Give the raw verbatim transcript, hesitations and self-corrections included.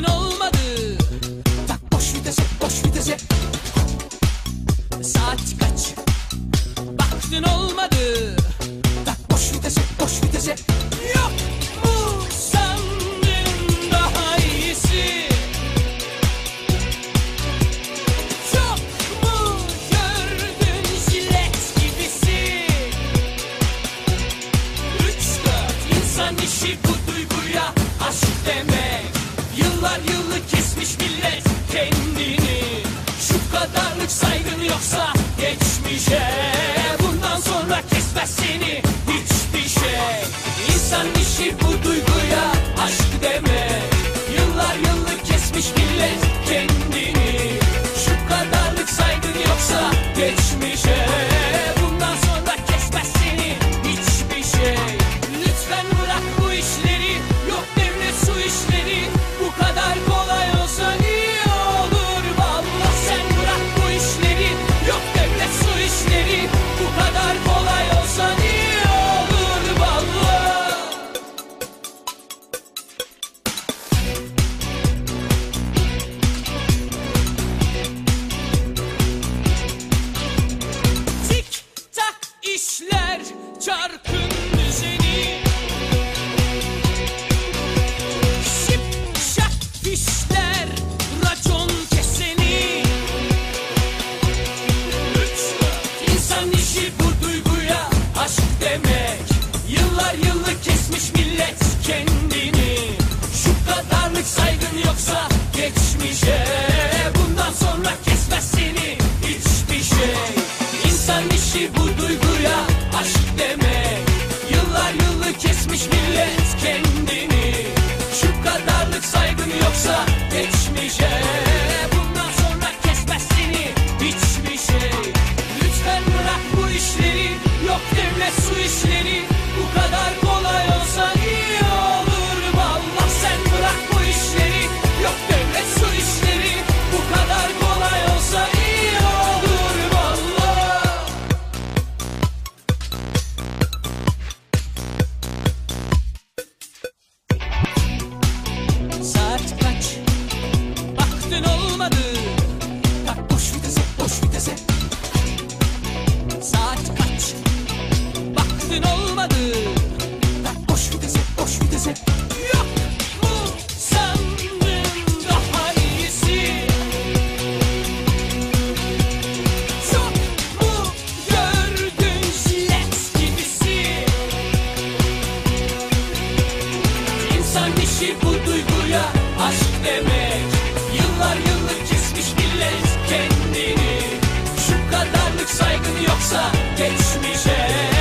olmadı. Tak boş vitese, boş vitese. Saat kaç? Baktın olmadı. Tak boş vitese, boş vitese. Yok mu sandın daha iyisi? Çok mu gördün jilet gibisi? Üç dört insan işi bu duyguya aşk demek. Yıllar yıllık kesmiş millet kendini. Şu kadarlık saygın yoksa geçmişe. Bundan sonra kesmez seni hiçbir şey. İnsan işi bu duyguya aşk demek. Yıllar yıllık kesmiş millet kendini. Şu kadarlık saygın yoksa geçmişe. Bundan sonra kesmez seni hiçbir şey. Lütfen bırak bu işleri. Yok devlet su işleri. Bu kadar kolay olsa iyi olur vallahi. Sen bırak bu işleri. Yok devlet su işleri. Bu kadar kolay olsa iyi olur vallahi. Tik tak işler çarkın düzeni. Şip şak fişler racon keseni. Üç dört insan işi bu duyguya aşk demek. Yıllar yıllık kesmiş millet kendini. Şu kadarlık saygın yoksa geçmişe. Bundan sonra kesmez seni hiçbir şey. İnsan işi bu duyguya aşk demek. Yıllar yıllık kesmiş millet kendini. Şu kadarlık saygın yoksa geçmişe. Bundan sonra kesmez seni hiçbir şey. Lütfen bırak bu işleri. Yok devlet su işleri. Bu kadar kolay olsa iyi olur vallahi. Sen bırak bu işleri. Yok devlet su işleri. Bu kadar kolay olsa iyi olur vallahi. Saat kaç? Baktın olmadı. Tak boş vitese, boş vitese. Saat kaç? Baktın olmadı. Tak boş vitese, boş vitese. Yok mu sandın daha iyisi? Çok mu gördün jilet gibisi? İnsan işi bu duyguya aşk demek. Yıllar yıllık kesmiş millet kendini. Şu kadarlık saygın yoksa geçmişe.